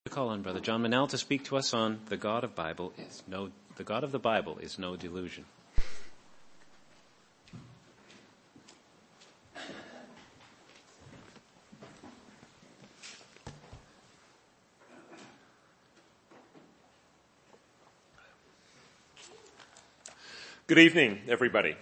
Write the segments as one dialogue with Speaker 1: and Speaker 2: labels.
Speaker 1: Call on Brother John Manel to speak to us on the God of the Bible is no delusion.
Speaker 2: Good evening, everybody.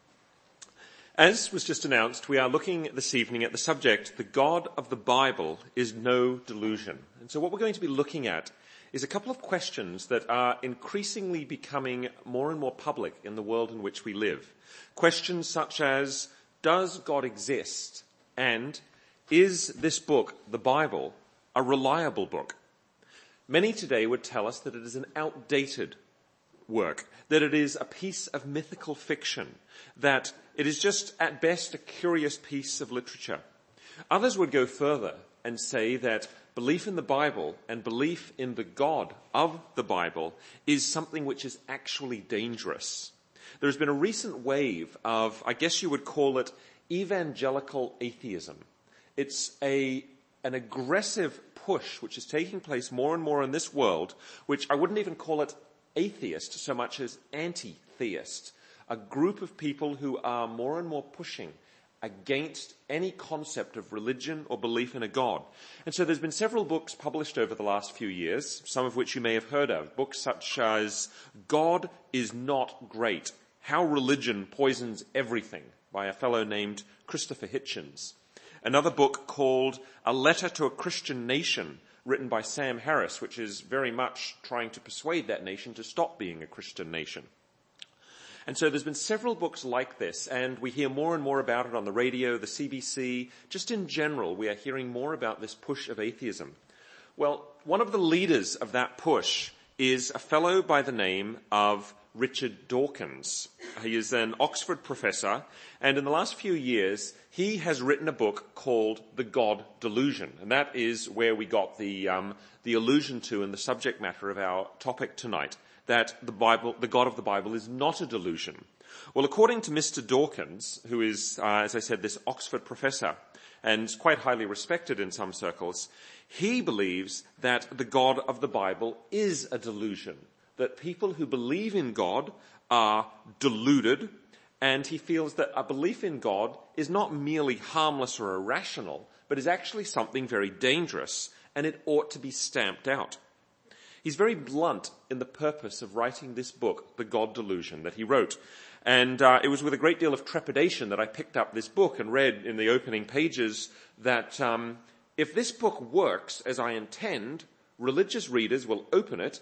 Speaker 2: As was just announced, we are looking this evening at the subject, the God of the Bible is no delusion. And so what we're going to be looking at is a couple of questions that are increasingly becoming more and more public in the world in which we live. Questions such as, does God exist? And is this book, the Bible, a reliable book? Many today would tell us that it is an outdated work, that it is a piece of mythical fiction, that it is just at best a curious piece of literature. Others would go further and say that belief in the Bible and belief in the God of the Bible is something which is actually dangerous. There has been a recent wave of, I guess you would call it, evangelical atheism. It's an aggressive push which is taking place more and more in this world, which I wouldn't even call it atheist so much as anti-theist. A group of people who are more and more pushing against any concept of religion or belief in a God. And so there's been several books published over the last few years, some of which you may have heard of. Books such as God is Not Great, How Religion Poisons Everything, by a fellow named Christopher Hitchens. Another book called A Letter to a Christian Nation, written by Sam Harris, which is very much trying to persuade that nation to stop being a Christian nation. And so there's been several books like this, and we hear more and more about it on the radio, the CBC. Just in general, we are hearing more about this push of atheism. Well, one of the leaders of that push is a fellow by the name of Richard Dawkins. He is an Oxford professor, and in the last few years, he has written a book called The God Delusion, and that is where we got the allusion to in the subject matter of our topic tonight, that the God of the Bible is not a delusion. Well, according to Mr. Dawkins, who is, as I said, this Oxford professor, and quite highly respected in some circles, he believes that the God of the Bible is a delusion, that people who believe in God are deluded, and he feels that a belief in God is not merely harmless or irrational, but is actually something very dangerous, and it ought to be stamped out. He's very blunt in the purpose of writing this book, The God Delusion, that he wrote. And it was with a great deal of trepidation that I picked up this book and read in the opening pages that if this book works as I intend, religious readers who open it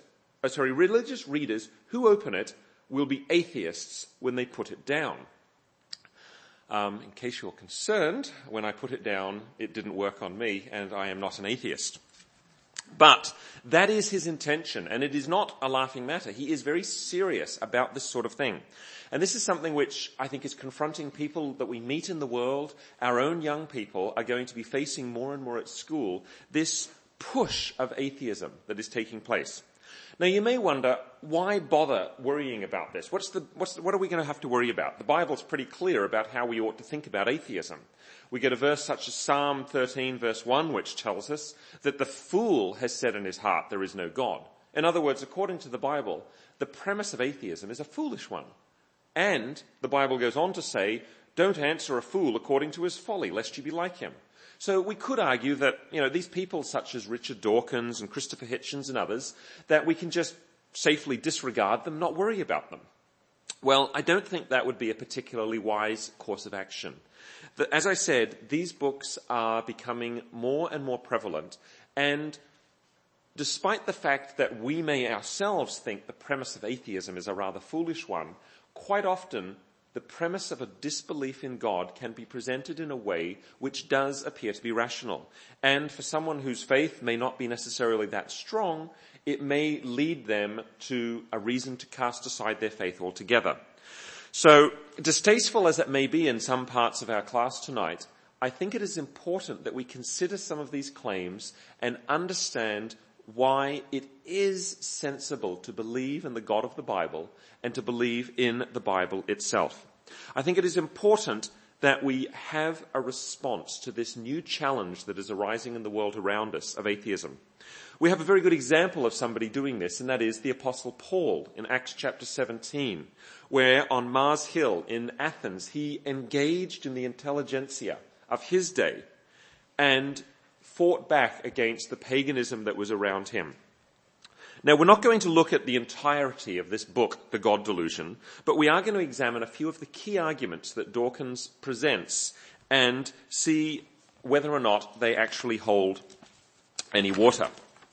Speaker 2: will be atheists when they put it down. In case you're concerned, when I put it down, it didn't work on me, and I am not an atheist. But that is his intention, and it is not a laughing matter. He is very serious about this sort of thing. And this is something which I think is confronting people that we meet in the world. Our own young people are going to be facing more and more at school this push of atheism that is taking place. Now, you may wonder, why bother worrying about this? What are we going to have to worry about? The Bible's pretty clear about how we ought to think about atheism. We get a verse such as Psalm 13, verse 1, which tells us that the fool has said in his heart, there is no God. In other words, according to the Bible, the premise of atheism is a foolish one. And the Bible goes on to say, don't answer a fool according to his folly, lest you be like him. So we could argue that, these people such as Richard Dawkins and Christopher Hitchens and others, that we can just safely disregard them, not worry about them. Well, I don't think that would be a particularly wise course of action. As I said, these books are becoming more and more prevalent, and despite the fact that we may ourselves think the premise of atheism is a rather foolish one, quite often the premise of a disbelief in God can be presented in a way which does appear to be rational. And for someone whose faith may not be necessarily that strong, it may lead them to a reason to cast aside their faith altogether. So, distasteful as it may be in some parts of our class tonight, I think it is important that we consider some of these claims and understand why it is sensible to believe in the God of the Bible and to believe in the Bible itself. I think it is important that we have a response to this new challenge that is arising in the world around us of atheism. We have a very good example of somebody doing this, and that is the Apostle Paul in Acts chapter 17, where on Mars Hill in Athens, he engaged in the intelligentsia of his day and fought back against the paganism that was around him. Now, we're not going to look at the entirety of this book, The God Delusion, but we are going to examine a few of the key arguments that Dawkins presents and see whether or not they actually hold any water.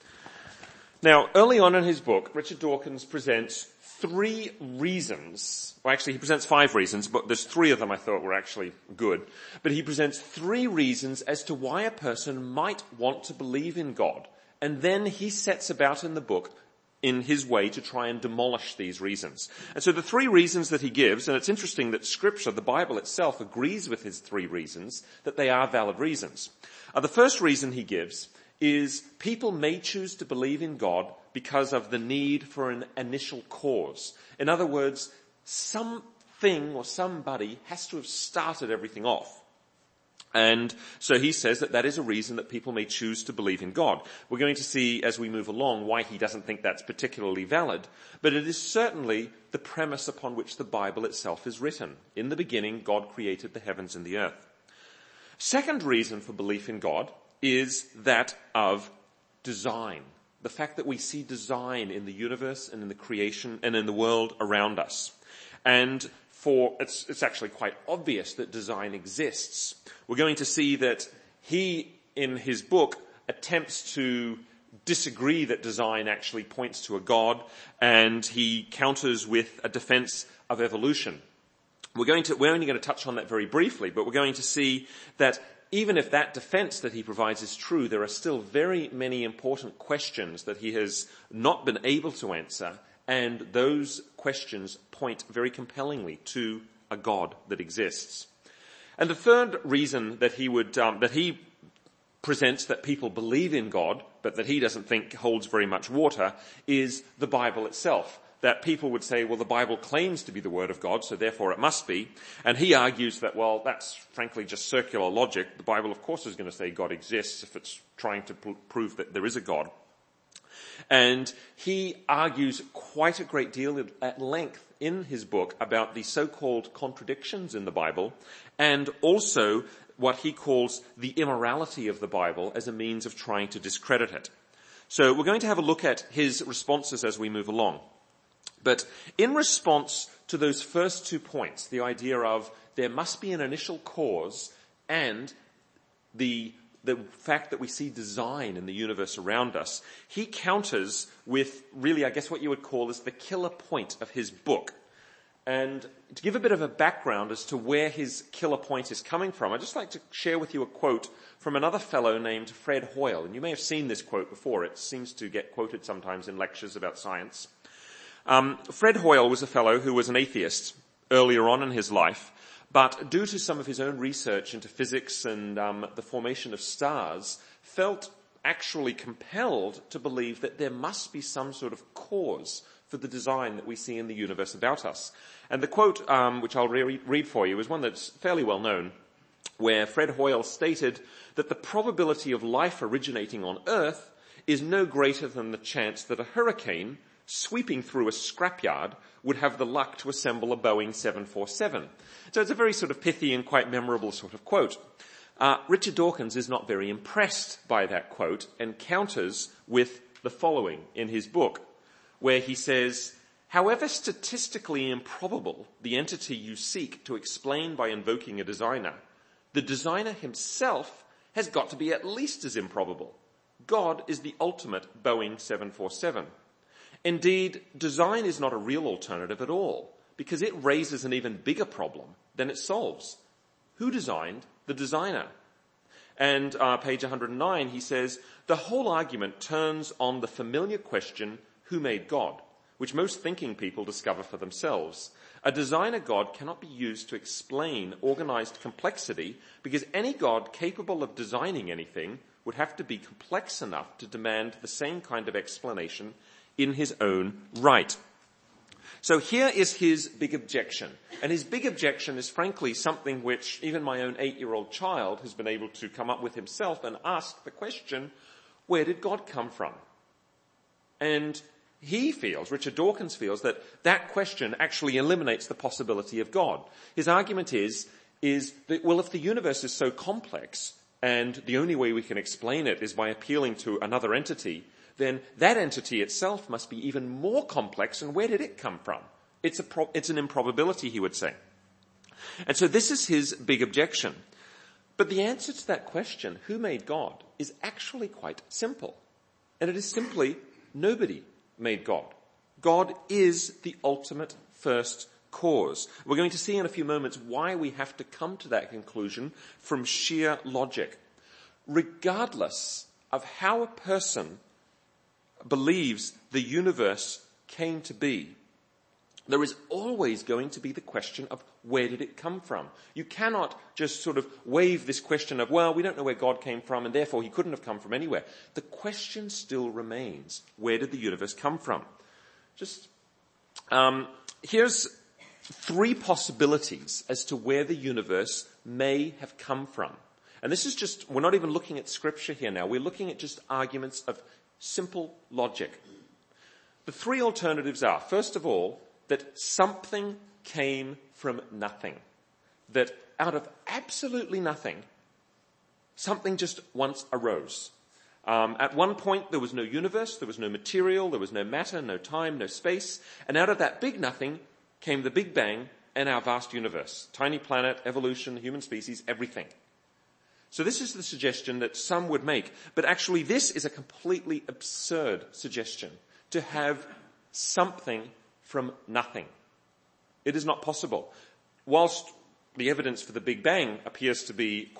Speaker 2: Now, early on in his book, Richard Dawkins presents 3 reasons. Well, actually, he presents 5 reasons, but there's 3 of them I thought were actually good. But he presents 3 reasons as to why a person might want to believe in God. And then he sets about in the book in his way to try and demolish these reasons. And so the 3 reasons that he gives, and it's interesting that Scripture, the Bible itself, agrees with his 3 reasons, that they are valid reasons. The first reason he gives is people may choose to believe in God because of the need for an initial cause. In other words, something or somebody has to have started everything off. And so he says that is a reason that people may choose to believe in God. We're going to see as we move along why he doesn't think that's particularly valid, but it is certainly the premise upon which the Bible itself is written. In the beginning, God created the heavens and the earth. Second reason for belief in God is that of design. The fact that we see design in the universe and in the creation and in the world around us. And it's actually quite obvious that design exists. We're going to see that he, in his book, attempts to disagree that design actually points to a God, and he counters with a defense of evolution. We're only going to touch on that very briefly, but we're going to see that even if that defense that he provides is true, there are still very many important questions that he has not been able to answer, and those questions point very compellingly to a God that exists. And the third reason that he presents that people believe in God, but that he doesn't think holds very much water, is the Bible itself. That people would say, well, the Bible claims to be the Word of God, so therefore it must be. And he argues that, well, that's frankly just circular logic. The Bible, of course, is going to say God exists if it's trying to prove that there is a God. And he argues quite a great deal at length in his book about the so-called contradictions in the Bible, and also what he calls the immorality of the Bible as a means of trying to discredit it. So we're going to have a look at his responses as we move along. But in response to those first 2 points, the idea of there must be an initial cause and the fact that we see design in the universe around us, he counters with really, I guess what you would call is the killer point of his book. And to give a bit of a background as to where his killer point is coming from, I'd just like to share with you a quote from another fellow named Fred Hoyle. And you may have seen this quote before. It seems to get quoted sometimes in lectures about science. Fred Hoyle was a fellow who was an atheist earlier on in his life, but due to some of his own research into physics and the formation of stars, felt actually compelled to believe that there must be some sort of cause for the design that we see in the universe about us. And the quote, which I'll read for you, is one that's fairly well known, where Fred Hoyle stated that the probability of life originating on Earth is no greater than the chance that a hurricane sweeping through a scrapyard would have the luck to assemble a Boeing 747. So it's a very sort of pithy and quite memorable sort of quote. Richard Dawkins is not very impressed by that quote and counters with the following in his book, where he says, however statistically improbable the entity you seek to explain by invoking a designer, the designer himself has got to be at least as improbable. God is the ultimate Boeing 747. Indeed, design is not a real alternative at all, because it raises an even bigger problem than it solves. Who designed the designer? And page 109, he says, the whole argument turns on the familiar question, who made God, which most thinking people discover for themselves. A designer God cannot be used to explain organized complexity, because any God capable of designing anything would have to be complex enough to demand the same kind of explanation in his own right. So here is his big objection. And his big objection is frankly something which even my own 8-year-old child has been able to come up with himself and ask the question, where did God come from? And he feels, Richard Dawkins feels, that that question actually eliminates the possibility of God. His argument is that, well, if the universe is so complex and the only way we can explain it is by appealing to another entity, then that entity itself must be even more complex, and where did it come from? It's an improbability, he would say. And so this is his big objection. But the answer to that question, who made God, is actually quite simple. And it is simply nobody made God. God is the ultimate first cause. We're going to see in a few moments why we have to come to that conclusion from sheer logic. Regardless of how a person believes the universe came to be, there is always going to be the question of where did it come from? You cannot just sort of wave this question of, well, we don't know where God came from and therefore he couldn't have come from anywhere. The question still remains, where did the universe come from? Here's 3 possibilities as to where the universe may have come from. And this is we're not even looking at scripture here now. We're looking at just arguments of simple logic. The 3 alternatives are, first of all, that something came from nothing. That out of absolutely nothing, something just once arose. At one point, there was no universe, there was no material, there was no matter, no time, no space. And out of that big nothing came the Big Bang and our vast universe. Tiny planet, evolution, human species, everything. So this is the suggestion that some would make. But actually, this is a completely absurd suggestion, to have something from nothing. It is not possible. Whilst the evidence for the Big Bang appears to be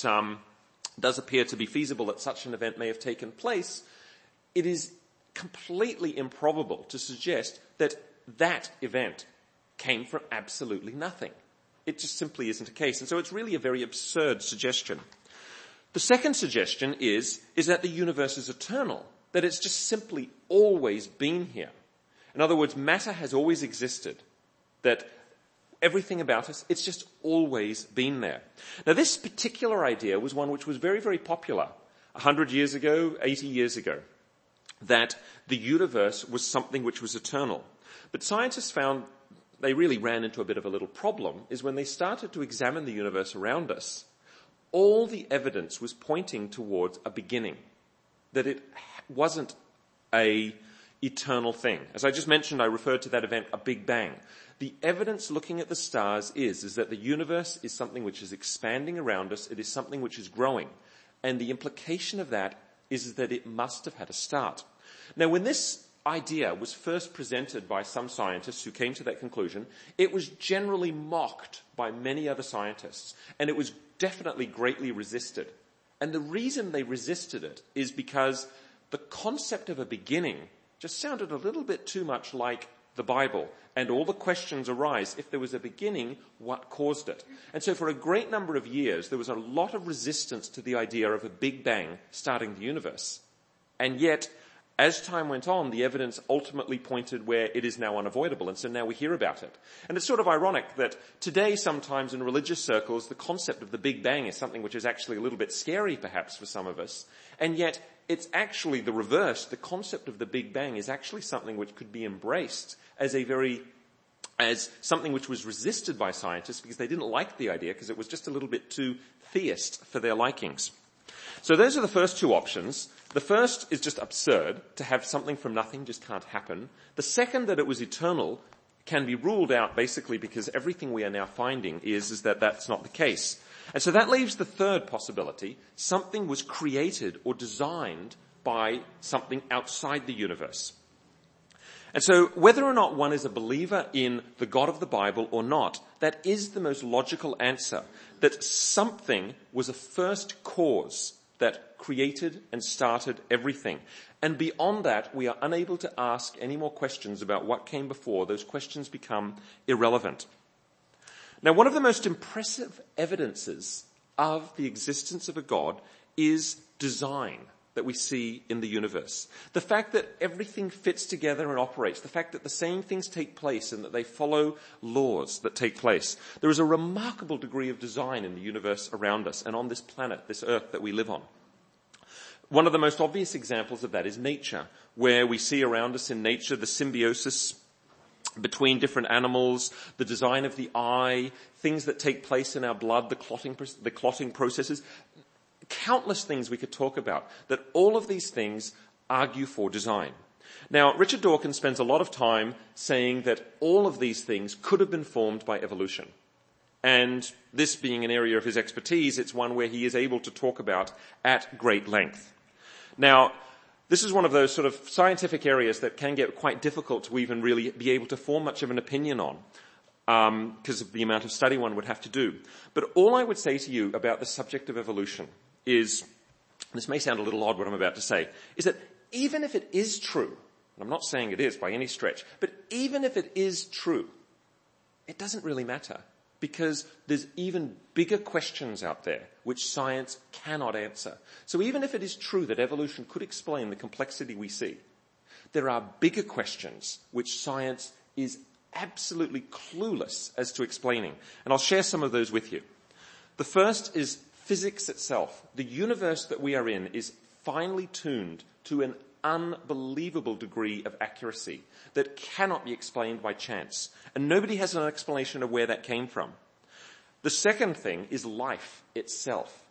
Speaker 2: does appear to be feasible that such an event may have taken place, it is completely improbable to suggest that that event came from absolutely nothing. It just simply isn't a case. And so it's really a very absurd suggestion. The second suggestion is that the universe is eternal, that it's just simply always been here. In other words, matter has always existed, that everything about us, it's just always been there. Now, this particular idea was one which was very, very popular 100 years ago, 80 years ago, that the universe was something which was eternal. But scientists found they really ran into a bit of a little problem, is when they started to examine the universe around us, all the evidence was pointing towards a beginning, that it wasn't a eternal thing. As I just mentioned, I referred to that event, a Big Bang. The evidence looking at the stars is that the universe is something which is expanding around us. It is something which is growing. And the implication of that is that it must have had a start. Now, when this idea was first presented by some scientists who came to that conclusion, it was generally mocked by many other scientists. And it was definitely greatly resisted. And the reason they resisted it is because the concept of a beginning just sounded a little bit too much like the Bible. And all the questions arise, if there was a beginning, what caused it? And so for a great number of years, there was a lot of resistance to the idea of a Big Bang starting the universe. And yet, as time went on, the evidence ultimately pointed where it is now unavoidable. And so now we hear about it. And it's sort of ironic that today, sometimes in religious circles, the concept of the Big Bang is something which is actually a little bit scary, perhaps, for some of us. And yet, it's actually the reverse. The concept of the Big Bang is actually something which could be embraced as something which was resisted by scientists because they didn't like the idea because it was just a little bit too theist for their likings. So those are the first 2 options. The first is just absurd. To have something from nothing just can't happen. The second, that it was eternal, can be ruled out basically because everything we are now finding is that that's not the case. And so that leaves the third possibility. Something was created or designed by something outside the universe. And so whether or not one is a believer in the God of the Bible or not, that is the most logical answer, that something was a first cause that created and started everything. And beyond that, we are unable to ask any more questions about what came before. Those questions become irrelevant. Now, one of the most impressive evidences of the existence of a God is design that we see in the universe. The fact that everything fits together and operates, the fact that the same things take place and that they follow laws that take place. There is a remarkable degree of design in the universe around us and on this planet, this earth that we live on. One of the most obvious examples of that is nature, where we see around us in nature the symbiosis between different animals, the design of the eye, things that take place in our blood, the clotting processes, countless things we could talk about, that all of these things argue for design. Now, Richard Dawkins spends a lot of time saying that all of these things could have been formed by evolution. And this being an area of his expertise, it's one where he is able to talk about at great length. Now, this is one of those sort of scientific areas that can get quite difficult to even really be able to form much of an opinion on, because of the amount of study one would have to do. But all I would say to you about the subject of evolution is, this may sound a little odd what I'm about to say, is that even if it is true, and I'm not saying it is by any stretch, but even if it is true, it doesn't really matter, because there's even bigger questions out there which science cannot answer. So even if it is true that evolution could explain the complexity we see, there are bigger questions which science is absolutely clueless as to explaining. And I'll share some of those with you. The first is physics itself. The universe that we are in is finely tuned to an unbelievable degree of accuracy that cannot be explained by chance. And nobody has an explanation of where that came from. The second thing is life itself.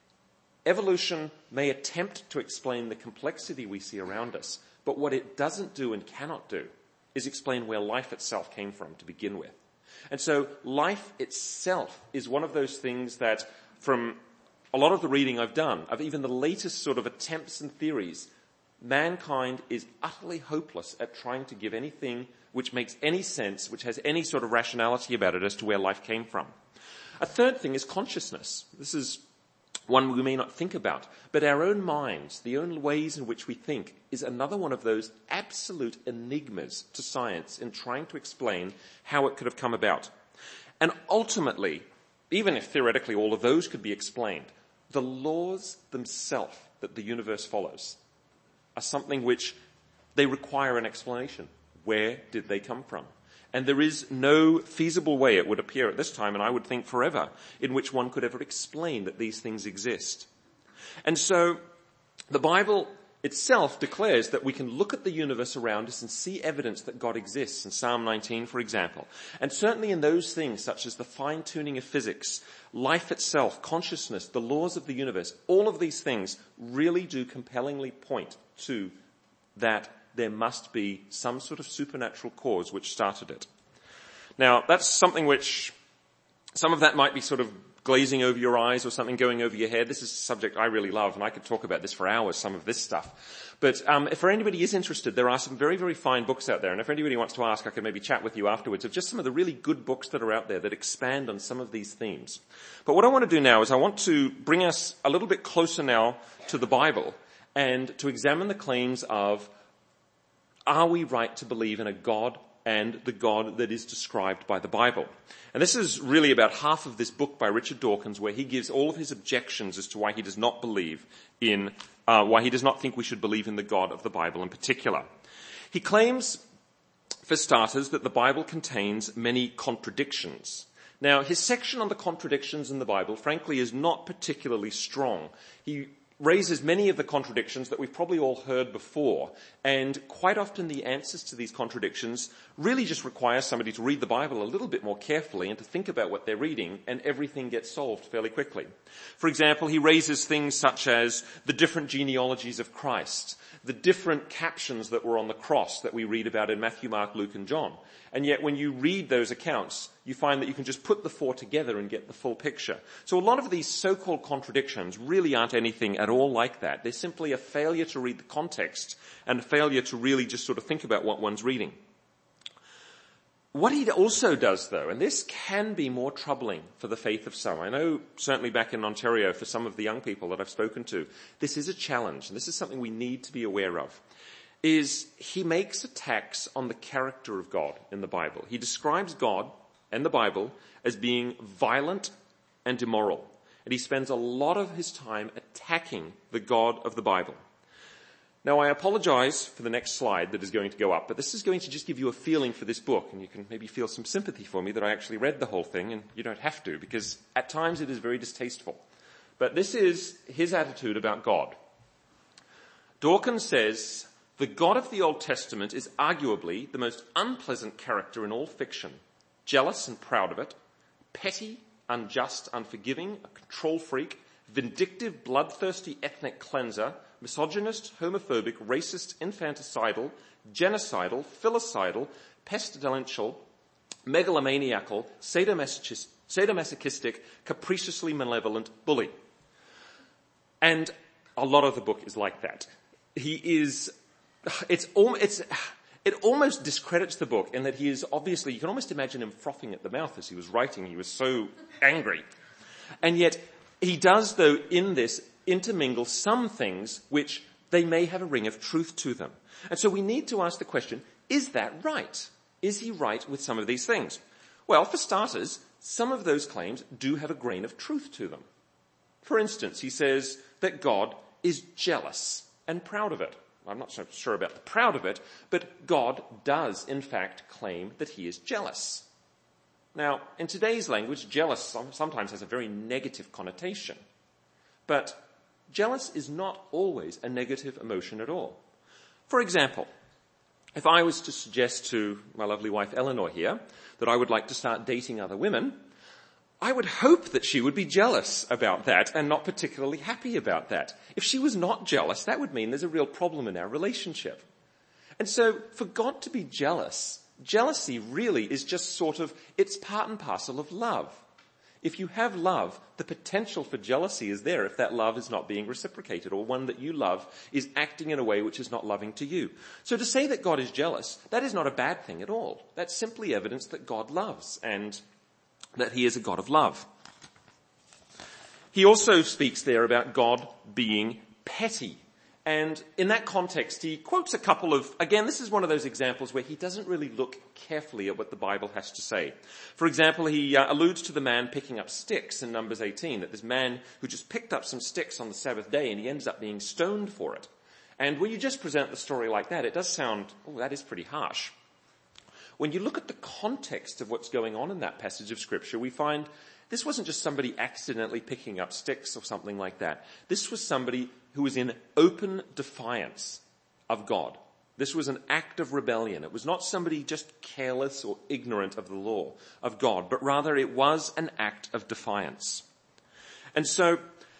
Speaker 2: Evolution may attempt to explain the complexity we see around us, but what it doesn't do and cannot do is explain where life itself came from to begin with. And so life itself is one of those things that, from a lot of the reading I've done, of even the latest sort of attempts and theories, mankind is utterly hopeless at trying to give anything which makes any sense, which has any sort of rationality about it as to where life came from. A third thing is consciousness. This is one we may not think about, but our own minds, the own ways in which we think, is another one of those absolute enigmas to science in trying to explain how it could have come about. And ultimately, even if theoretically all of those could be explained, the laws themselves that the universe follows are something which they require an explanation. Where did they come from? And there is no feasible way, it would appear at this time, and I would think forever, in which one could ever explain that these things exist. And so the Bible itself declares that we can look at the universe around us and see evidence that God exists, in Psalm 19, for example. And certainly in those things, such as the fine-tuning of physics, life itself, consciousness, the laws of the universe, all of these things really do compellingly point to that there must be some sort of supernatural cause which started it. Now, that's something which, some of that might be sort of glazing over your eyes or something going over your head. This is a subject I really love, and I could talk about this for hours, some of this stuff. But if anybody is interested, there are some very, very fine books out there, and if anybody wants to ask, I can maybe chat with you afterwards of just some of the really good books that are out there that expand on some of these themes. But what I want to do now is I want to bring us a little bit closer now to the Bible and to examine the claims of, are we right to believe in a God and the God that is described by the Bible? And this is really about half of this book by Richard Dawkins, where he gives all of his objections as to why he does not believe in, why he does not think we should believe in the God of the Bible in particular. He claims, for starters, that the Bible contains many contradictions. Now, his section on the contradictions in the Bible, frankly, is not particularly strong. He raises many of the contradictions that we've probably all heard before, and quite often the answers to these contradictions really just require somebody to read the Bible a little bit more carefully and to think about what they're reading, and everything gets solved fairly quickly. For example, he raises things such as the different genealogies of Christ, the different captions that were on the cross that we read about in Matthew, Mark, Luke, and John. And yet when you read those accounts, you find that you can just put the four together and get the full picture. So a lot of these so-called contradictions really aren't anything at all like that. They're simply a failure to read the context and a failure to really just sort of think about what one's reading. What he also does, though, and this can be more troubling for the faith of some, I know certainly back in Ontario for some of the young people that I've spoken to, this is a challenge, and this is something we need to be aware of, is he makes attacks on the character of God in the Bible. He describes God and the Bible as being violent and immoral, and he spends a lot of his time attacking the God of the Bible. Now, I apologize for the next slide that is going to go up, but this is going to just give you a feeling for this book, and you can maybe feel some sympathy for me that I actually read the whole thing, and you don't have to, because at times it is very distasteful. But this is his attitude about God. Dawkins says, the God of the Old Testament is arguably the most unpleasant character in all fiction, jealous and proud of it, petty, unjust, unforgiving, a control freak, vindictive, bloodthirsty ethnic cleanser, misogynist, homophobic, racist, infanticidal, genocidal, filicidal, pestilential, megalomaniacal, sadomasochistic, capriciously malevolent bully. And a lot of the book is like that. It almost discredits the book in that he is obviously, you can almost imagine him frothing at the mouth as he was writing. He was so angry. And yet he does, though, in this, intermingle some things which they may have a ring of truth to them. And so we need to ask the question, is that right? Is he right with some of these things? Well, for starters, some of those claims do have a grain of truth to them. For instance, he says that God is jealous and proud of it. I'm not so sure about the proud of it, but God does, in fact, claim that he is jealous. Now, in today's language, jealous sometimes has a very negative connotation. But jealous is not always a negative emotion at all. For example, if I was to suggest to my lovely wife Eleanor here that I would like to start dating other women, I would hope that she would be jealous about that and not particularly happy about that. If she was not jealous, that would mean there's a real problem in our relationship. And so for God to be jealous, jealousy really is just sort of, it's part and parcel of love. If you have love, the potential for jealousy is there if that love is not being reciprocated or one that you love is acting in a way which is not loving to you. So to say that God is jealous, that is not a bad thing at all. That's simply evidence that God loves and that he is a God of love. He also speaks there about God being petty. And in that context, he quotes a couple of, again, this is one of those examples where he doesn't really look carefully at what the Bible has to say. For example, he alludes to the man picking up sticks in Numbers 18, that this man who just picked up some sticks on the Sabbath day and he ends up being stoned for it. And when you just present the story like that, it does sound, oh, that is pretty harsh. When you look at the context of what's going on in that passage of Scripture, we find this wasn't just somebody accidentally picking up sticks or something like that. This was somebody who was in open defiance of God. This was an act of rebellion. It was not somebody just careless or ignorant of the law of God, but rather it was an act of defiance. And so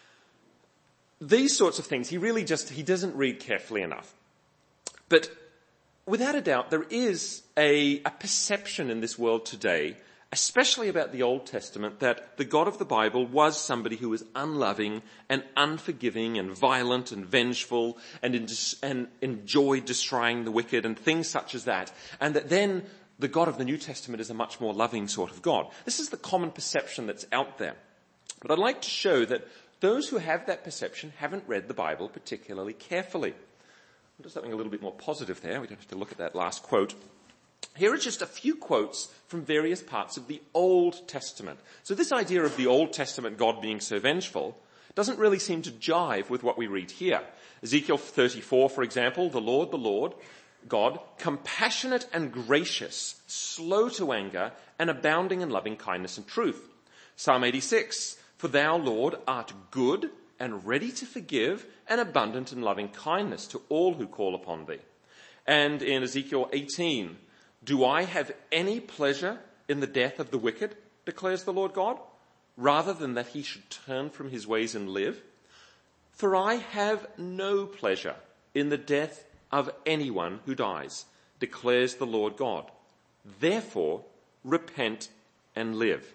Speaker 2: these sorts of things, he doesn't read carefully enough. But without a doubt, there is a perception in this world today, especially about the Old Testament, that the God of the Bible was somebody who was unloving and unforgiving and violent and vengeful and enjoyed destroying the wicked and things such as that. And that then the God of the New Testament is a much more loving sort of God. This is the common perception that's out there. But I'd like to show that those who have that perception haven't read the Bible particularly carefully. I'll do something a little bit more positive there. We don't have to look at that last quote. Here are just a few quotes from various parts of the Old Testament. So this idea of the Old Testament God being so vengeful doesn't really seem to jive with what we read here. Ezekiel 34, for example, the Lord, God, compassionate and gracious, slow to anger, and abounding in loving kindness and truth. Psalm 86, for thou, Lord, art good and ready to forgive and abundant in loving kindness to all who call upon thee. And in Ezekiel 18, do I have any pleasure in the death of the wicked, declares the Lord God, rather than that he should turn from his ways and live? For I have no pleasure in the death of anyone who dies, declares the Lord God. Therefore, repent and live.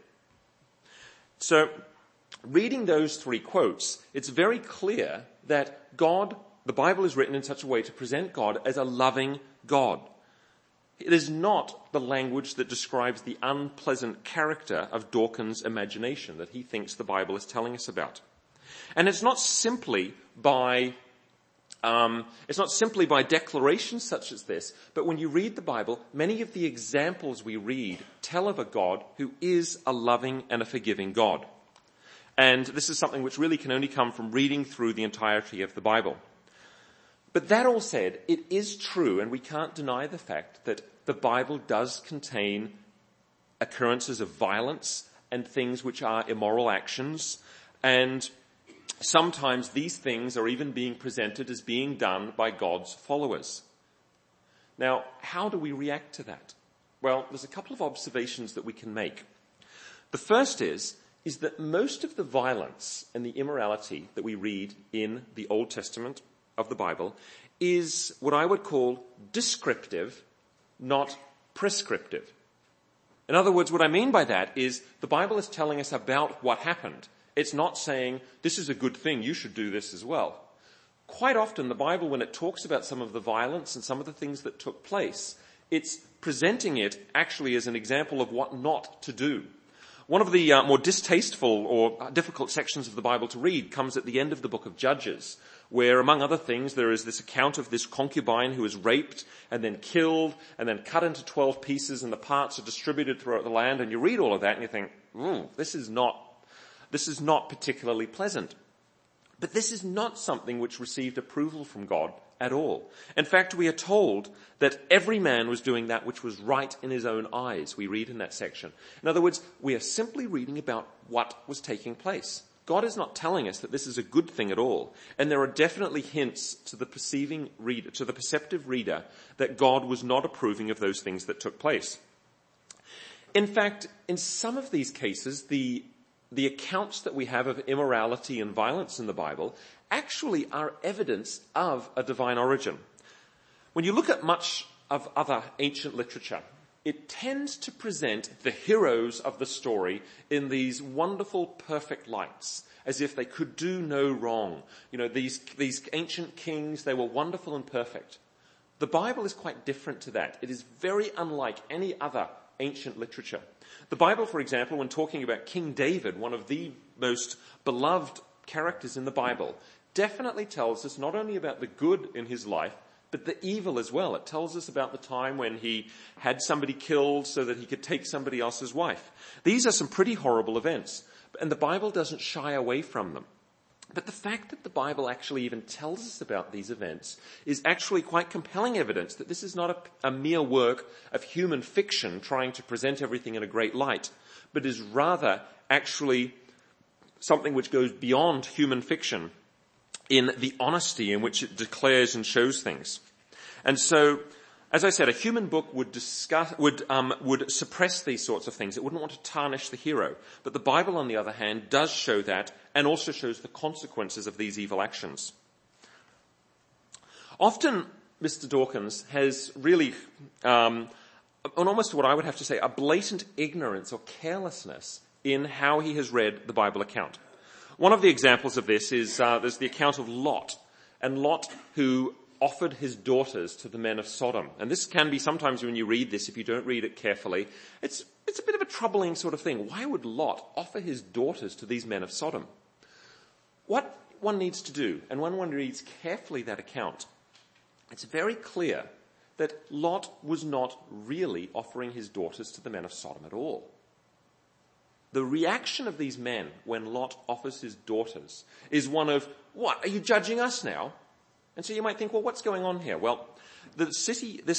Speaker 2: So, reading those three quotes, it's very clear that God, the Bible is written in such a way to present God as a loving God. It is not the language that describes the unpleasant character of Dawkins' imagination that he thinks the Bible is telling us about. And it's not simply by declarations such as this, but when you read the Bible, many of the examples we read tell of a God who is a loving and a forgiving God. And this is something which really can only come from reading through the entirety of the Bible. But that all said, it is true, and we can't deny the fact that the Bible does contain occurrences of violence and things which are immoral actions. And sometimes these things are even being presented as being done by God's followers. Now, how do we react to that? Well, there's a couple of observations that we can make. The first is that most of the violence and the immorality that we read in the Old Testament of the Bible is what I would call descriptive, not prescriptive. In other words, what I mean by that is the Bible is telling us about what happened. It's not saying, this is a good thing, you should do this as well. Quite often the Bible, when it talks about some of the violence and some of the things that took place, it's presenting it actually as an example of what not to do. One of the more distasteful or difficult sections of the Bible to read comes at the end of the book of Judges, where, among other things, there is this account of this concubine who is raped and then killed and then cut into 12 pieces, and the parts are distributed throughout the land. And you read all of that and you think, this is not particularly pleasant. But this is not something which received approval from God at all. In fact, we are told that every man was doing that which was right in his own eyes, we read in that section. In other words, we are simply reading about what was taking place. God is not telling us that this is a good thing at all. And there are definitely hints to the perceiving reader, to the perceptive reader, that God was not approving of those things that took place. In fact, in some of these cases, the accounts that we have of immorality and violence in the Bible actually are evidence of a divine origin. When you look at much of other ancient literature, it tends to present the heroes of the story in these wonderful, perfect lights, as if they could do no wrong. You know, these ancient kings, they were wonderful and perfect. The Bible is quite different to that. It is very unlike any other ancient literature. The Bible, for example, when talking about King David, one of the most beloved characters in the Bible, definitely tells us not only about the good in his life, but the evil as well. It tells us about the time when he had somebody killed so that he could take somebody else's wife. These are some pretty horrible events, and the Bible doesn't shy away from them. But the fact that the Bible actually even tells us about these events is actually quite compelling evidence that this is not a mere work of human fiction trying to present everything in a great light, but is rather actually something which goes beyond human fiction in the honesty in which it declares and shows things. And so, as I said, a human book would suppress these sorts of things. It wouldn't want to tarnish the hero. But the Bible, on the other hand, does show that and also shows the consequences of these evil actions. Often, Mr. Dawkins has really, on almost what I would have to say, a blatant ignorance or carelessness in how he has read the Bible account. One of the examples of this is there's the account of Lot, and Lot who offered his daughters to the men of Sodom. And this can be sometimes when you read this, if you don't read it carefully, it's a bit of a troubling sort of thing. Why would Lot offer his daughters to these men of Sodom? What one needs to do, and when one reads carefully that account, it's very clear that Lot was not really offering his daughters to the men of Sodom at all. The reaction of these men when Lot offers his daughters is one of, what, are you judging us now? And so you might think, well, what's going on here? Well, the city of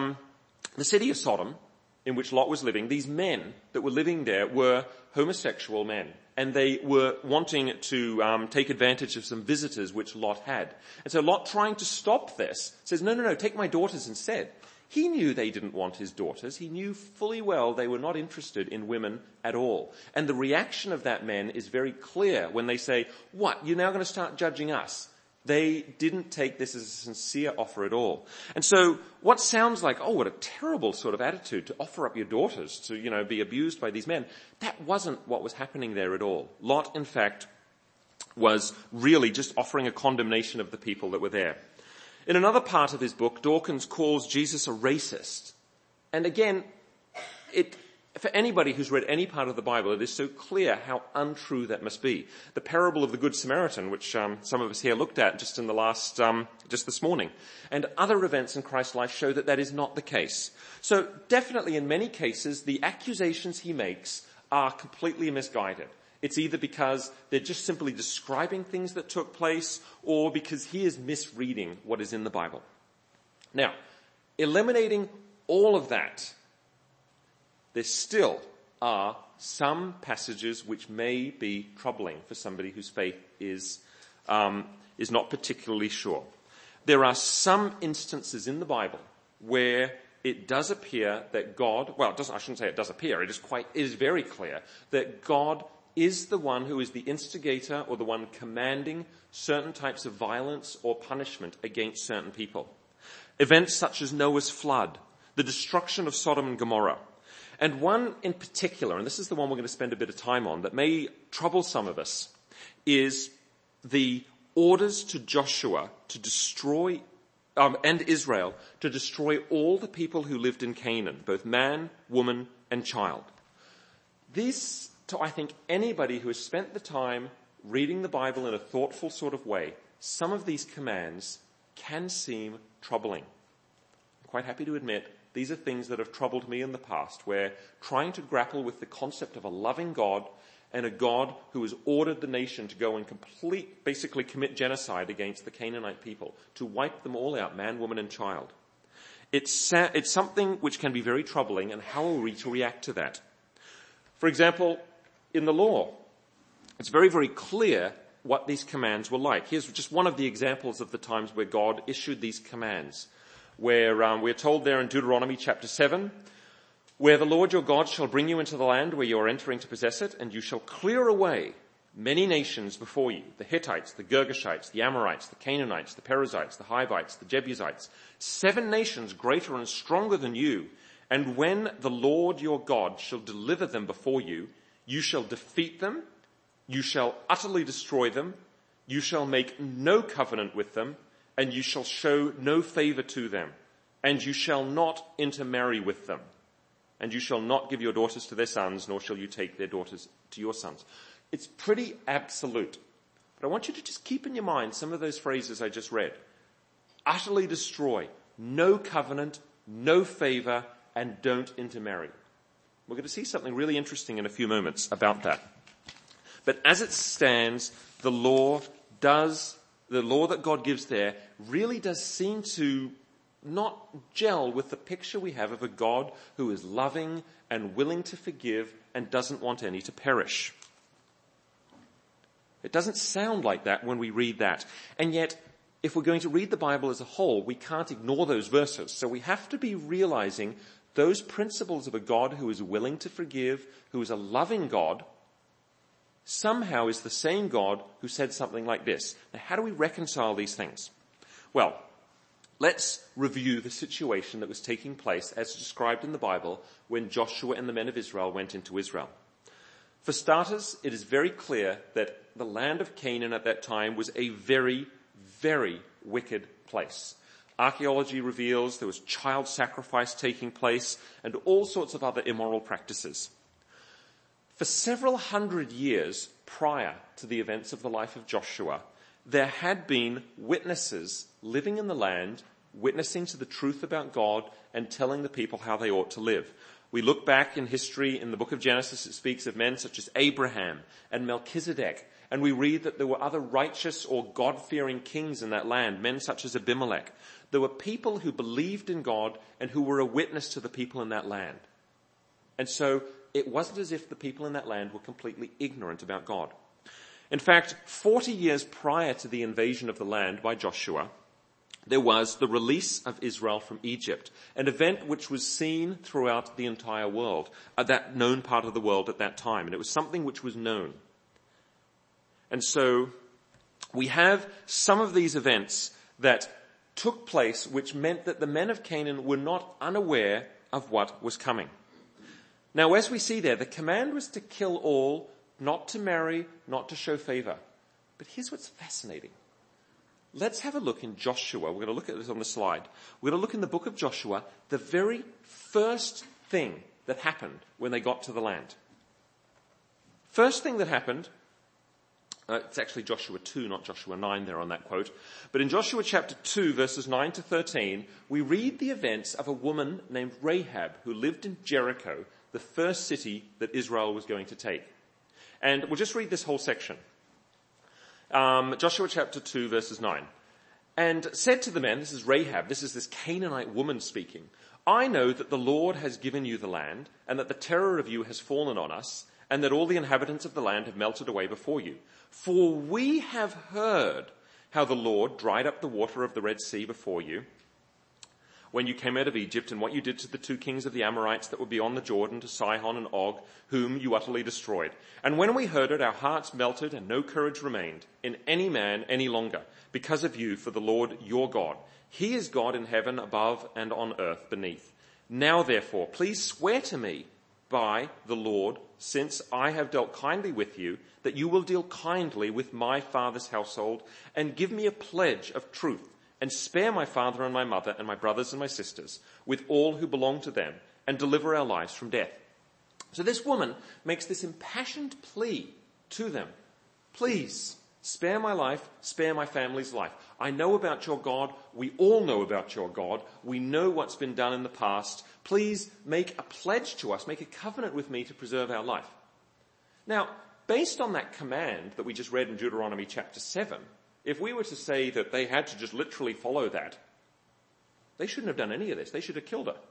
Speaker 2: Sodom, in which Lot was living, these men that were living there were homosexual men. And they were wanting to take advantage of some visitors which Lot had. And so Lot, trying to stop this, says, no, take my daughters instead. He knew they didn't want his daughters. He knew fully well they were not interested in women at all. And the reaction of that men is very clear when they say, what, you're now going to start judging us? They didn't take this as a sincere offer at all. And so what sounds like, oh, what a terrible sort of attitude to offer up your daughters to, be abused by these men, that wasn't what was happening there at all. Lot, in fact, was really just offering a condemnation of the people that were there. In another part of his book, Dawkins calls Jesus a racist. And again, for anybody who's read any part of the Bible, it is so clear how untrue that must be. The parable of the Good Samaritan, which some of us here looked at just this morning, and other events in Christ's life show that that is not the case. So definitely in many cases, the accusations he makes are completely misguided. It's either because they're just simply describing things that took place, or because he is misreading what is in the Bible. Now, eliminating all of that, there still are some passages which may be troubling for somebody whose faith is is not particularly sure. There are some instances in the Bible where it does appear that God, well, I shouldn't say it does appear, it is very clear that God is the one who is the instigator or the one commanding certain types of violence or punishment against certain people. Events such as Noah's flood, the destruction of Sodom and Gomorrah. And one in particular, and this is the one we're going to spend a bit of time on, that may trouble some of us, is the orders to Joshua to destroy, and Israel, to destroy all the people who lived in Canaan, both man, woman, and child. This, to I think anybody who has spent the time reading the Bible in a thoughtful sort of way, some of these commands can seem troubling. I'm quite happy to admit these are things that have troubled me in the past, where trying to grapple with the concept of a loving God and a God who has ordered the nation to go and basically commit genocide against the Canaanite people, to wipe them all out, man, woman, and child. It's something which can be very troubling, and how are we to react to that? For example, in the law, it's very, very clear what these commands were like. Here's just one of the examples of the times where God issued these commands, where we're told there in Deuteronomy chapter 7, where the Lord your God shall bring you into the land where you are entering to possess it, and you shall clear away many nations before you, the Hittites, the Girgashites, the Amorites, the Canaanites, the Perizzites, the Hivites, the Jebusites, 7 nations greater and stronger than you. And when the Lord your God shall deliver them before you, you shall defeat them, you shall utterly destroy them, you shall make no covenant with them, and you shall show no favor to them, and you shall not intermarry with them, and you shall not give your daughters to their sons, nor shall you take their daughters to your sons. It's pretty absolute. But I want you to just keep in your mind some of those phrases I just read. Utterly destroy, no covenant, no favor, and don't intermarry. We're going to see something really interesting in a few moments about that. But as it stands, the law that God gives there really does seem to not gel with the picture we have of a God who is loving and willing to forgive and doesn't want any to perish. It doesn't sound like that when we read that. And yet, if we're going to read the Bible as a whole, we can't ignore those verses. So we have to be realizing those principles of a God who is willing to forgive, who is a loving God, somehow is the same God who said something like this. Now, how do we reconcile these things? Well, let's review the situation that was taking place as described in the Bible when Joshua and the men of Israel went into Israel. For starters, it is very clear that the land of Canaan at that time was a very, very wicked place. Archaeology reveals there was child sacrifice taking place and all sorts of other immoral practices. For several hundred years prior to the events of the life of Joshua, there had been witnesses living in the land, witnessing to the truth about God and telling the people how they ought to live. We look back in history, in the book of Genesis, it speaks of men such as Abraham and Melchizedek, and we read that there were other righteous or God-fearing kings in that land, men such as Abimelech. There were people who believed in God and who were a witness to the people in that land. And so it wasn't as if the people in that land were completely ignorant about God. In fact, 40 years prior to the invasion of the land by Joshua, there was the release of Israel from Egypt, an event which was seen throughout the entire world, that known part of the world at that time, and it was something which was known. And so we have some of these events that took place which meant that the men of Canaan were not unaware of what was coming. Now, as we see there, the command was to kill all, not to marry, not to show favor. But here's what's fascinating. Let's have a look in Joshua. We're going to look at this on the slide. We're going to look in the book of Joshua, the very first thing that happened when they got to the land. First thing that happened, it's actually Joshua 2, not Joshua 9 there on that quote. But in Joshua chapter 2, verses 9 to 13, we read the events of a woman named Rahab who lived in Jericho, the first city that Israel was going to take. And we'll just read this whole section. Joshua chapter 2, verses 9. And said to the men, this is Rahab, this is this Canaanite woman speaking, I know that the Lord has given you the land, and that the terror of you has fallen on us, and that all the inhabitants of the land have melted away before you. For we have heard how the Lord dried up the water of the Red Sea before you when you came out of Egypt, and what you did to the 2 kings of the Amorites that were beyond the Jordan, to Sihon and Og, whom you utterly destroyed. And when we heard it, our hearts melted, and no courage remained in any man any longer, because of you, for the Lord your God. He is God in heaven above and on earth beneath. Now therefore, please swear to me by the Lord, since I have dealt kindly with you, that you will deal kindly with my father's household, and give me a pledge of truth, and spare my father and my mother and my brothers and my sisters, with all who belong to them, and deliver our lives from death. So this woman makes this impassioned plea to them. Please, spare my life, spare my family's life. I know about your God. We all know about your God. We know what's been done in the past. Please make a pledge to us, make a covenant with me to preserve our life. Now, based on that command that we just read in Deuteronomy chapter 7, if we were to say that they had to just literally follow that, they shouldn't have done any of this. They should have killed her.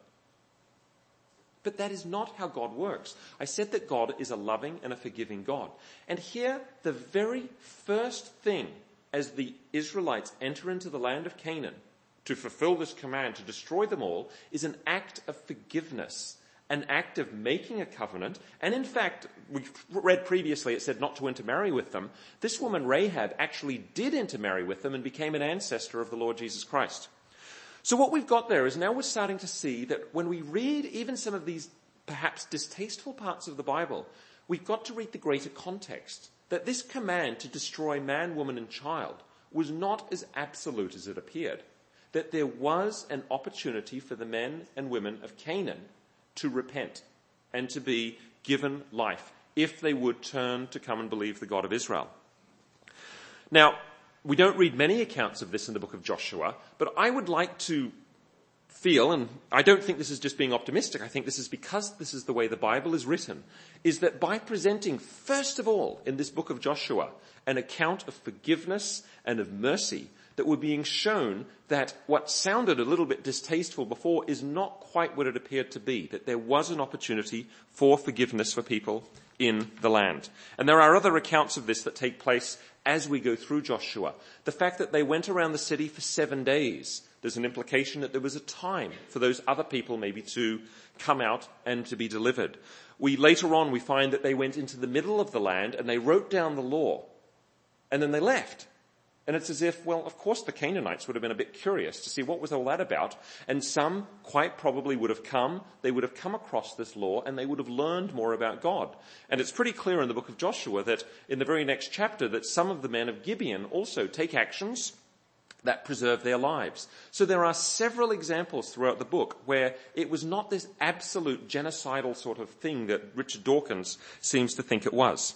Speaker 2: But that is not how God works. I said that God is a loving and a forgiving God. And here, the very first thing as the Israelites enter into the land of Canaan to fulfill this command to destroy them all is an act of forgiveness, an act of making a covenant. And in fact, we read previously it said not to intermarry with them. This woman Rahab actually did intermarry with them and became an ancestor of the Lord Jesus Christ. So what we've got there is now we're starting to see that when we read even some of these perhaps distasteful parts of the Bible, we've got to read the greater context. That this command to destroy man, woman and child was not as absolute as it appeared. That there was an opportunity for the men and women of Canaan to repent and to be given life if they would turn to come and believe the God of Israel. Now, we don't read many accounts of this in the book of Joshua, but I would like to feel, and I don't think this is just being optimistic, I think this is because this is the way the Bible is written, is that by presenting, first of all, in this book of Joshua, an account of forgiveness and of mercy, that we're being shown that what sounded a little bit distasteful before is not quite what it appeared to be, that there was an opportunity for forgiveness for people in the land. And there are other accounts of this that take place as we go through Joshua. The fact that they went around the city for 7 days, there's an implication that there was a time for those other people maybe to come out and to be delivered. Later on we find that they went into the middle of the land and they wrote down the law and then they left. And it's as if, well, of course the Canaanites would have been a bit curious to see what was all that about. And some quite probably would have come across this law and they would have learned more about God. And it's pretty clear in the book of Joshua that in the very next chapter that some of the men of Gibeon also take actions that preserve their lives. So there are several examples throughout the book where it was not this absolute genocidal sort of thing that Richard Dawkins seems to think it was.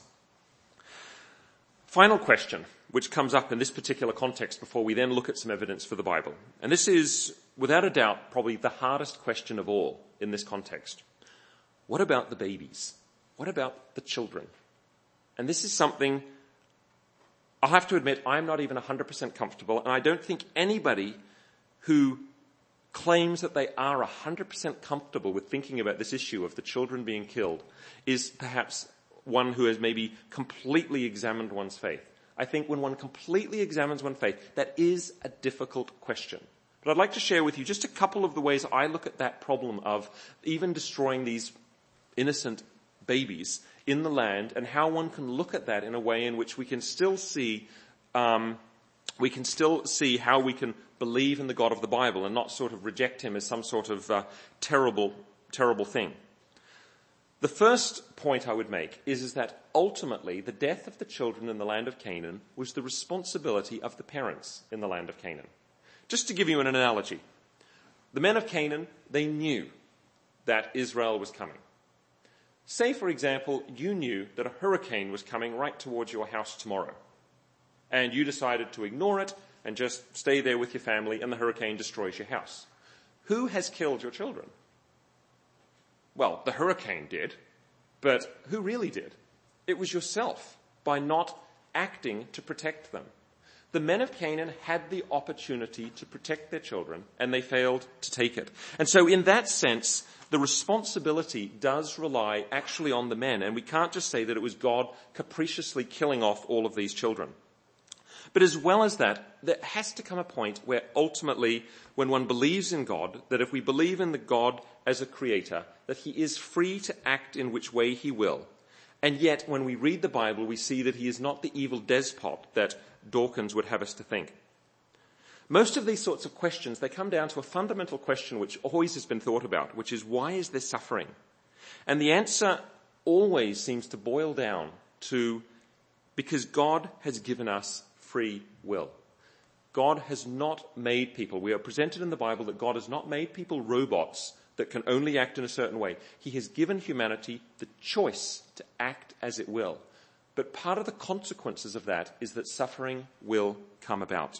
Speaker 2: Final question, which comes up in this particular context before we then look at some evidence for the Bible. And this is, without a doubt, probably the hardest question of all in this context. What about the babies? What about the children? And this is something, I'll have to admit, I'm not even 100% comfortable, and I don't think anybody who claims that they are 100% comfortable with thinking about this issue of the children being killed is perhaps one who has maybe completely examined one's faith. I think when one completely examines one's faith, that is a difficult question. But I'd like to share with you just a couple of the ways I look at that problem of even destroying these innocent babies in the land and how one can look at that in a way in which we can still see how we can believe in the God of the Bible and not sort of reject him as some sort of terrible thing. The first point I would make is that ultimately the death of the children in the land of Canaan was the responsibility of the parents in the land of Canaan. Just to give you an analogy, the men of Canaan, they knew that Israel was coming. Say, for example, you knew that a hurricane was coming right towards your house tomorrow, and you decided to ignore it and just stay there with your family, and the hurricane destroys your house. Who has killed your children? Well, the hurricane did, but who really did? It was yourself, by not acting to protect them. The men of Canaan had the opportunity to protect their children, and they failed to take it. And so in that sense, the responsibility does rely actually on the men, and we can't just say that it was God capriciously killing off all of these children. But as well as that, there has to come a point where ultimately, when one believes in God, that if we believe in the God as a creator, that he is free to act in which way he will. And yet, when we read the Bible, we see that he is not the evil despot that Dawkins would have us to think. Most of these sorts of questions, they come down to a fundamental question which always has been thought about, which is, why is there suffering? And the answer always seems to boil down to, because God has given us free will. God has not made people. We are presented in the Bible that God has not made people robots that can only act in a certain way. He has given humanity the choice to act as it will. But part of the consequences of that is that suffering will come about.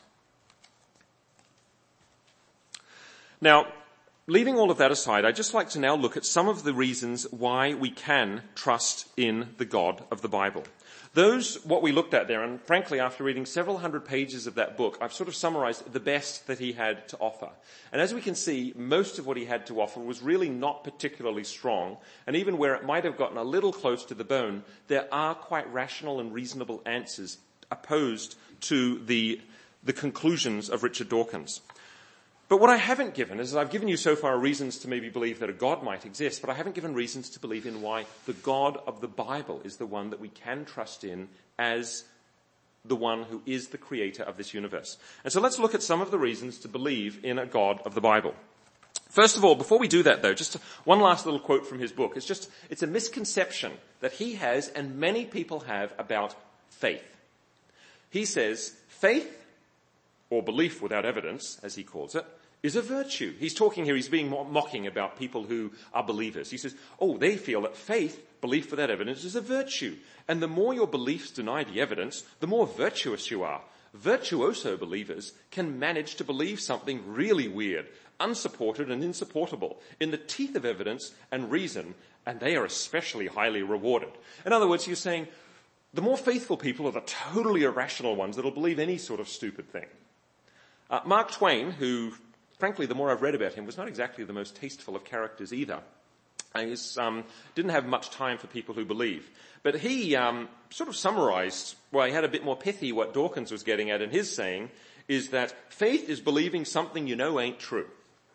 Speaker 2: Now, leaving all of that aside, I'd just like to now look at some of the reasons why we can trust in the God of the Bible. Those, what we looked at there, and frankly, after reading several hundred pages of that book, I've sort of summarized the best that he had to offer. And as we can see, most of what he had to offer was really not particularly strong, and even where it might have gotten a little close to the bone, there are quite rational and reasonable answers opposed to the conclusions of Richard Dawkins. But what I haven't given is, I've given you so far reasons to maybe believe that a God might exist, but I haven't given reasons to believe in why the God of the Bible is the one that we can trust in as the one who is the creator of this universe. And so let's look at some of the reasons to believe in a God of the Bible. First of all, before we do that though, just one last little quote from his book. It's a misconception that he has and many people have about faith. He says, faith, or belief without evidence, as he calls it, is a virtue. He's talking here, he's being mocking about people who are believers. He says, they feel that faith, belief without evidence, is a virtue. And the more your beliefs deny the evidence, the more virtuous you are. Virtuoso believers can manage to believe something really weird, unsupported and insupportable, in the teeth of evidence and reason, and they are especially highly rewarded. In other words, you're saying, the more faithful people are the totally irrational ones that'll believe any sort of stupid thing. Mark Twain, who, frankly, the more I've read about him, was not exactly the most tasteful of characters either. He didn't have much time for people who believe. But he sort of summarized, he had a bit more pithy what Dawkins was getting at in his saying, is that faith is believing something you know ain't true.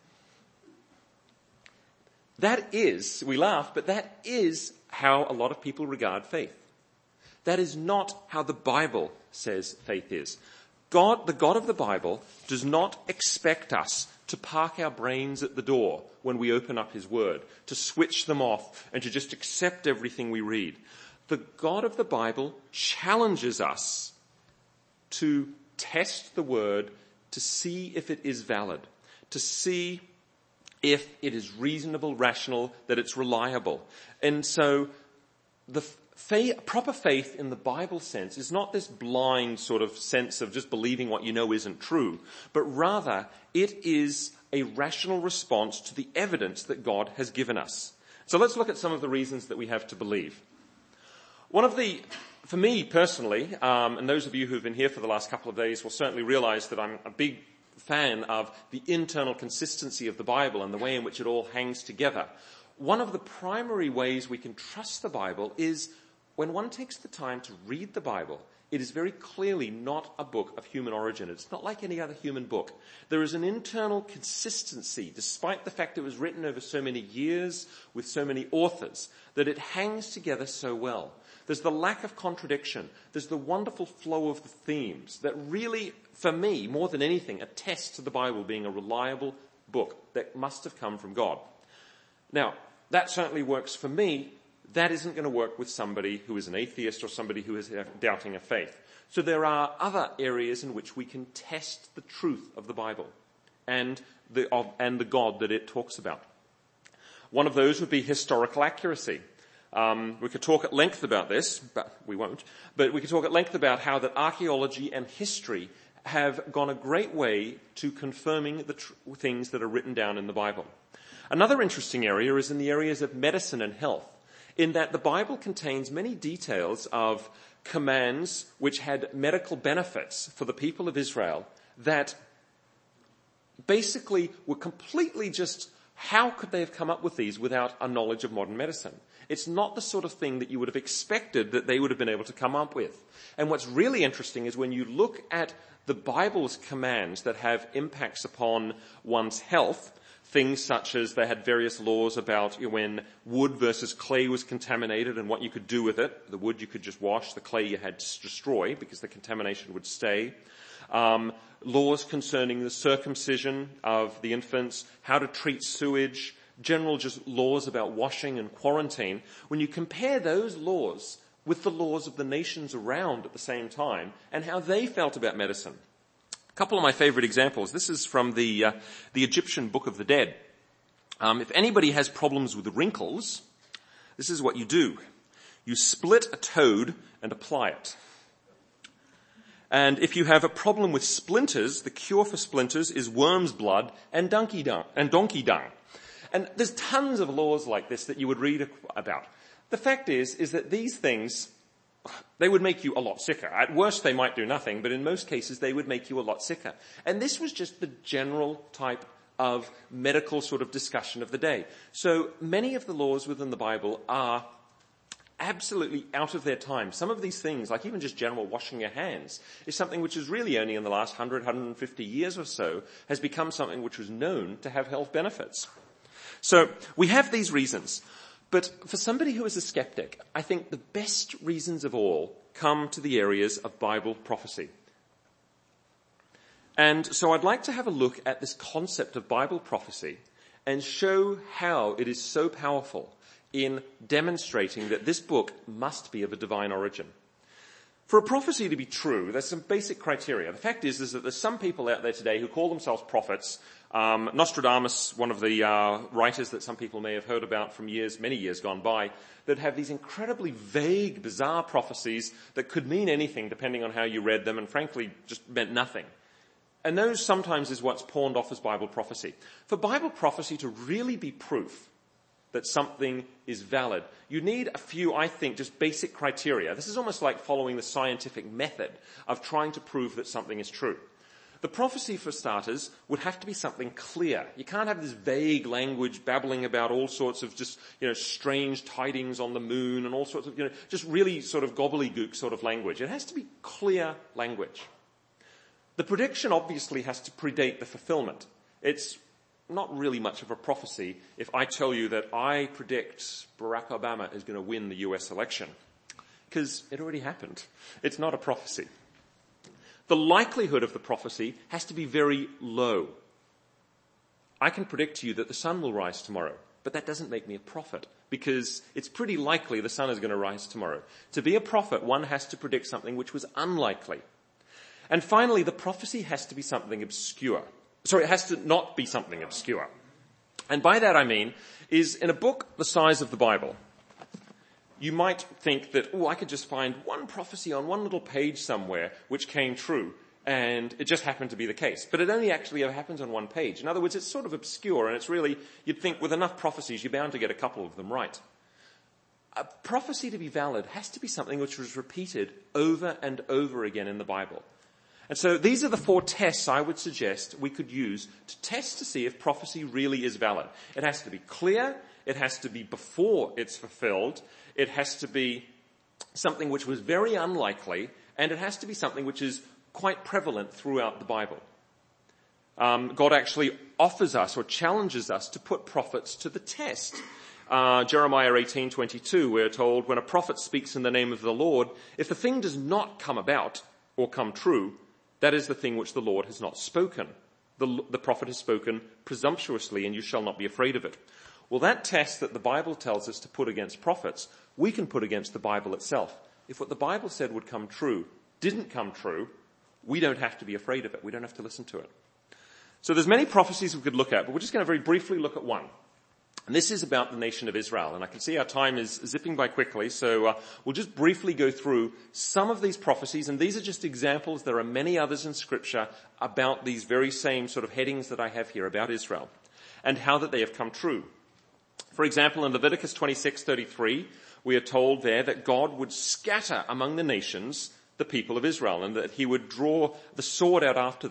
Speaker 2: That is, we laugh, but that is how a lot of people regard faith. That is not how the Bible says faith is. God, the God of the Bible, does not expect us to park our brains at the door when we open up his word, to switch them off and to just accept everything we read. The God of the Bible challenges us to test the word, to see if it is valid, to see if it is reasonable, rational, that it's reliable. And so the proper faith in the Bible sense is not this blind sort of sense of just believing what you know isn't true, but rather it is a rational response to the evidence that God has given us. So let's look at some of the reasons that we have to believe. For me personally, and those of you who've been here for the last couple of days will certainly realize that I'm a big fan of the internal consistency of the Bible and the way in which it all hangs together. One of the primary ways we can trust the Bible is when one takes the time to read the Bible. It is very clearly not a book of human origin. It's not like any other human book. There is an internal consistency, despite the fact it was written over so many years with so many authors, that it hangs together so well. There's the lack of contradiction. There's the wonderful flow of the themes that really, for me, more than anything, attest to the Bible being a reliable book that must have come from God. Now, that certainly works for me. That isn't going to work with somebody who is an atheist or somebody who is doubting a faith. So there are other areas in which we can test the truth of the Bible and the God that it talks about. One of those would be historical accuracy. We could talk at length about this, but we won't. But we could talk at length about how that archaeology and history have gone a great way to confirming the things that are written down in the Bible. Another interesting area is in the areas of medicine and health, in that the Bible contains many details of commands which had medical benefits for the people of Israel that basically were completely just how could they have come up with these without a knowledge of modern medicine? It's not the sort of thing that you would have expected that they would have been able to come up with. And what's really interesting is when you look at the Bible's commands that have impacts upon one's health, things such as they had various laws about when wood versus clay was contaminated and what you could do with it. The wood you could just wash, the clay you had to destroy because the contamination would stay. Laws concerning the circumcision of the infants, how to treat sewage, general just laws about washing and quarantine. When you compare those laws with the laws of the nations around at the same time and how they felt about medicine. A couple of my favorite examples. This is from the Egyptian Book of the Dead. If anybody has problems with wrinkles, this is what you do. You split a toad and apply it. And if you have a problem with splinters, the cure for splinters is worm's blood and donkey dung. And there's tons of laws like this that you would read about. The fact is that these things, they would make you a lot sicker. At worst, they might do nothing, but in most cases, they would make you a lot sicker. And this was just the general type of medical sort of discussion of the day. So many of the laws within the Bible are absolutely out of their time. Some of these things, like even just general washing your hands, is something which is really only in the last 100, 150 years or so, has become something which was known to have health benefits. So we have these reasons. But for somebody who is a skeptic, I think the best reasons of all come to the areas of Bible prophecy. And so I'd like to have a look at this concept of Bible prophecy and show how it is so powerful in demonstrating that this book must be of a divine origin. For a prophecy to be true, there's some basic criteria. The fact is that there's some people out there today who call themselves prophets. Nostradamus, one of the writers that some people may have heard about from many years gone by, that have these incredibly vague, bizarre prophecies that could mean anything depending on how you read them and frankly just meant nothing. And those sometimes is what's pawned off as Bible prophecy. For Bible prophecy to really be proof that something is valid, you need a few, I think, just basic criteria. This is almost like following the scientific method of trying to prove that something is true. The prophecy, for starters, would have to be something clear. You can't have this vague language babbling about all sorts of just, strange tidings on the moon and all sorts of, just really sort of gobbledygook sort of language. It has to be clear language. The prediction obviously has to predate the fulfillment. It's not really much of a prophecy if I tell you that I predict Barack Obama is going to win the US election, because it already happened. It's not a prophecy. The likelihood of the prophecy has to be very low. I can predict to you that the sun will rise tomorrow, but that doesn't make me a prophet, because it's pretty likely the sun is going to rise tomorrow. To be a prophet, one has to predict something which was unlikely. And finally, the prophecy has to be something obscure. Sorry, it has to not be something obscure. And by that I mean, is in a book the size of the Bible, you might think that, I could just find one prophecy on one little page somewhere which came true, and it just happened to be the case. But it only actually ever happens on one page. In other words, it's sort of obscure, and it's really, you'd think with enough prophecies, you're bound to get a couple of them right. A prophecy to be valid has to be something which was repeated over and over again in the Bible. And so these are the 4 tests I would suggest we could use to test to see if prophecy really is valid. It has to be clear, it has to be before it's fulfilled, it has to be something which was very unlikely, and it has to be something which is quite prevalent throughout the Bible. God actually offers us or challenges us to put prophets to the test. Jeremiah 18:22, we're told, when a prophet speaks in the name of the Lord, if the thing does not come about or come true, that is the thing which the Lord has not spoken. The prophet has spoken presumptuously, and you shall not be afraid of it. Well, that test that the Bible tells us to put against prophets, we can put against the Bible itself. If what the Bible said would come true didn't come true, we don't have to be afraid of it. We don't have to listen to it. So there's many prophecies we could look at, but we're just going to very briefly look at one. And this is about the nation of Israel. And I can see our time is zipping by quickly, so we'll just briefly go through some of these prophecies. And these are just examples. There are many others in Scripture about these very same sort of headings that I have here about Israel and how that they have come true. For example, in Leviticus 26:33, we are told there that God would scatter among the nations the people of Israel and that he would draw the sword out after them.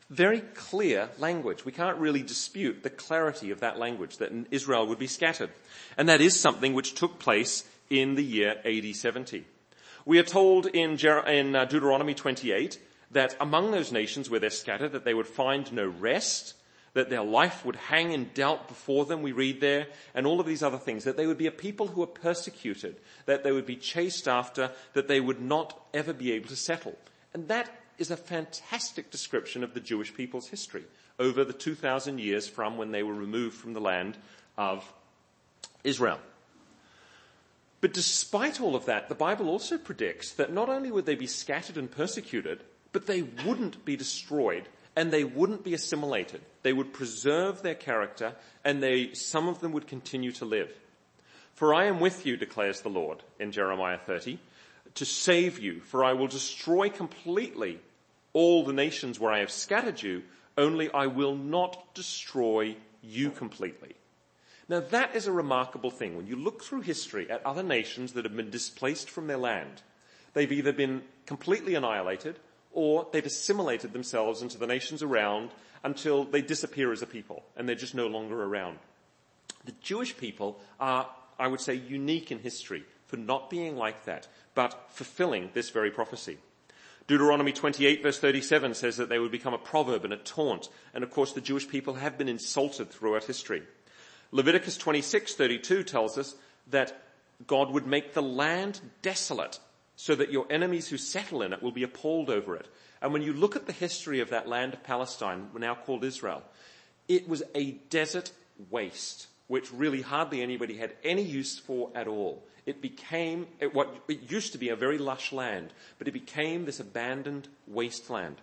Speaker 2: very clear language. We can't really dispute the clarity of that language, that Israel would be scattered. And that is something which took place in the year AD 70. We are told in Deuteronomy 28 that among those nations where they're scattered, that they would find no rest, that their life would hang in doubt before them, we read there, and all of these other things, that they would be a people who are persecuted, that they would be chased after, that they would not ever be able to settle. And that is a fantastic description of the Jewish people's history over the 2,000 years from when they were removed from the land of Israel. But despite all of that, the Bible also predicts that not only would they be scattered and persecuted, but they wouldn't be destroyed and they wouldn't be assimilated. They would preserve their character and some of them would continue to live. For I am with you, declares the Lord in Jeremiah 30, to save you, for I will destroy completely all the nations where I have scattered you, only I will not destroy you completely. Now that is a remarkable thing. When you look through history at other nations that have been displaced from their land, they've either been completely annihilated or they've assimilated themselves into the nations around until they disappear as a people and they're just no longer around. The Jewish people are, I would say, unique in history for not being like that, but fulfilling this very prophecy. Deuteronomy 28 verse 37 says that they would become a proverb and a taunt. And of course the Jewish people have been insulted throughout history. Leviticus 26:32 tells us that God would make the land desolate so that your enemies who settle in it will be appalled over it. And when you look at the history of that land of Palestine, now called Israel, it was a desert waste, which really hardly anybody had any use for at all. It used to be a very lush land, but it became this abandoned wasteland.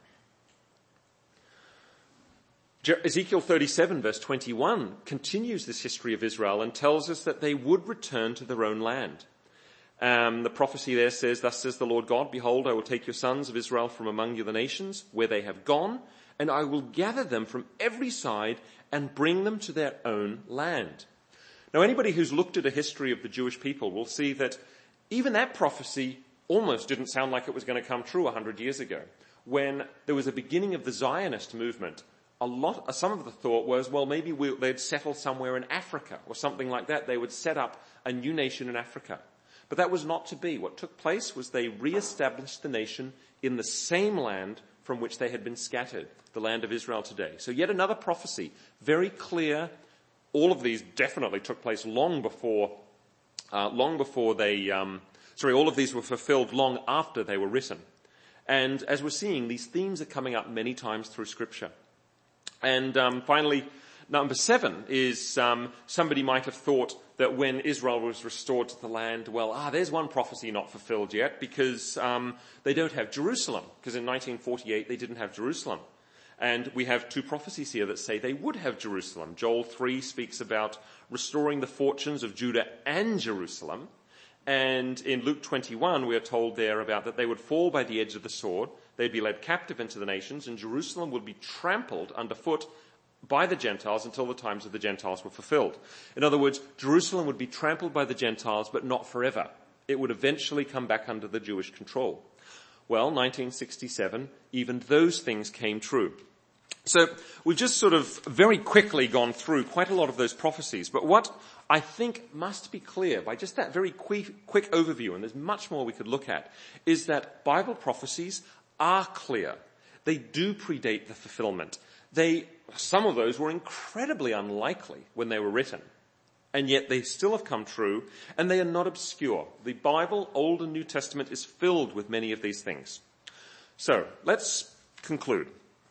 Speaker 2: Ezekiel 37 verse 21 continues this history of Israel and tells us that they would return to their own land. The prophecy there says, thus says the Lord God, behold, I will take your sons of Israel from among you the nations where they have gone, and I will gather them from every side and bring them to their own land. Now anybody who's looked at a history of the Jewish people will see that even that prophecy almost didn't sound like it was going to come true 100 years ago. When there was a beginning of the Zionist movement, some of the thought was, well, maybe they'd settle somewhere in Africa or something like that. They would set up a new nation in Africa. But that was not to be. What took place was they re-established the nation in the same land from which they had been scattered, the land of Israel today. So yet another prophecy, very clear. All of these definitely took place all of these were fulfilled long after they were written. And as we're seeing, these themes are coming up many times through Scripture. And finally, number 7 is somebody might have thought that when Israel was restored to the land, there's one prophecy not fulfilled yet because they don't have Jerusalem. Because in 1948 they didn't have Jerusalem. And we have 2 prophecies here that say they would have Jerusalem. Joel 3 speaks about restoring the fortunes of Judah and Jerusalem. And in Luke 21 we are told there about that they would fall by the edge of the sword. They'd be led captive into the nations, and Jerusalem would be trampled underfoot by the Gentiles until the times of the Gentiles were fulfilled. In other words, Jerusalem would be trampled by the Gentiles, but not forever. It would eventually come back under the Jewish control. Well, 1967, even those things came true. So we've just sort of very quickly gone through quite a lot of those prophecies, but what I think must be clear by just that very quick overview, and there's much more we could look at, is that Bible prophecies are clear. They do predate the fulfillment. Some of those were incredibly unlikely when they were written, and yet they still have come true, and they are not obscure. The Bible, Old and New Testament, is filled with many of these things. So, let's conclude.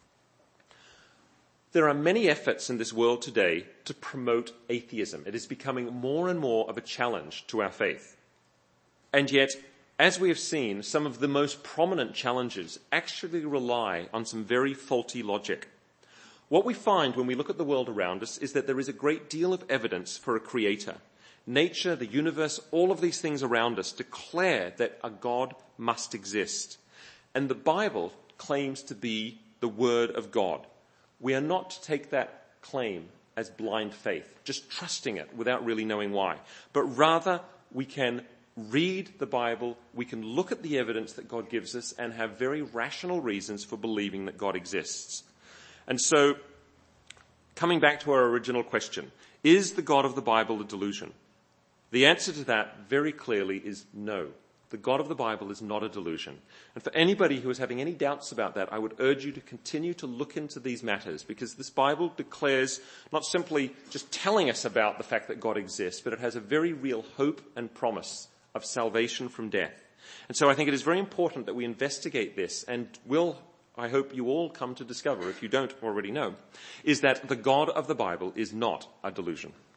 Speaker 2: There are many efforts in this world today to promote atheism. It is becoming more and more of a challenge to our faith. And yet, as we have seen, some of the most prominent challenges actually rely on some very faulty logic. What we find when we look at the world around us is that there is a great deal of evidence for a creator. Nature, the universe, all of these things around us declare that a God must exist. And the Bible claims to be the Word of God. We are not to take that claim as blind faith, just trusting it without really knowing why. But rather, we can read the Bible, we can look at the evidence that God gives us and have very rational reasons for believing that God exists. And so, coming back to our original question, is the God of the Bible a delusion? The answer to that very clearly is no. The God of the Bible is not a delusion. And for anybody who is having any doubts about that, I would urge you to continue to look into these matters, because this Bible declares not simply just telling us about the fact that God exists, but it has a very real hope and promise of salvation from death. And so I think it is very important that we investigate this, and I hope you all come to discover, if you don't already know, is that the God of the Bible is not a delusion.